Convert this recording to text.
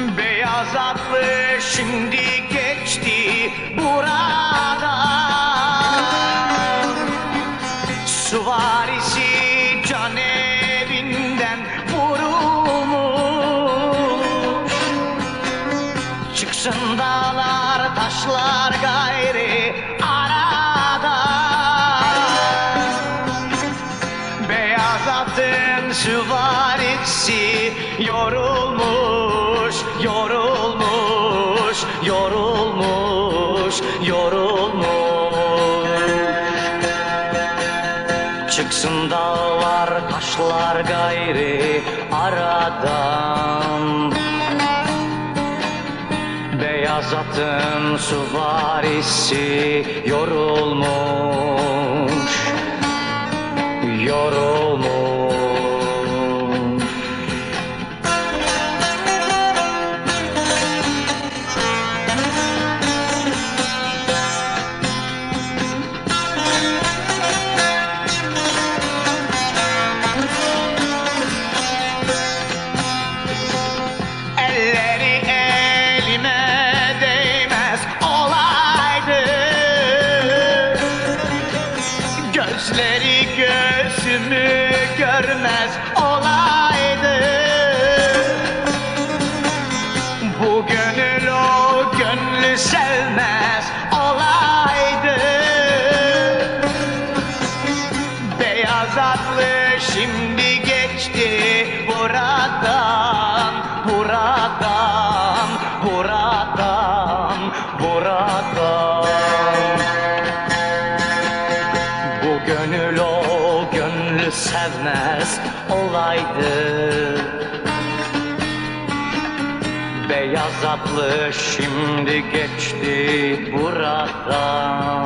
Beyaz atlı şimdi geçti buradan. Süvarisi can evinden vurulmuş. Çıksın dağlar taşlar gayri aradan. Beyaz atın süvarisi yorulmuş, yorulmuş, yorulmuş, yorulmuş. Çıksın dağlar taşlar gayri aradan. Beyaz atın süvarisi yorulmuş, yorulmuş. Elleri elime değmez olaydı, gözleri gözümü görmez olaydı. Bu gönül o gönlü sevmez olaydı. Beyaz atlı şimdi geçti buradan, buradan, buradan, buradan. Bu gönül o gönlü sevmez olaydı. Beyaz atlı şimdi geçti buradan.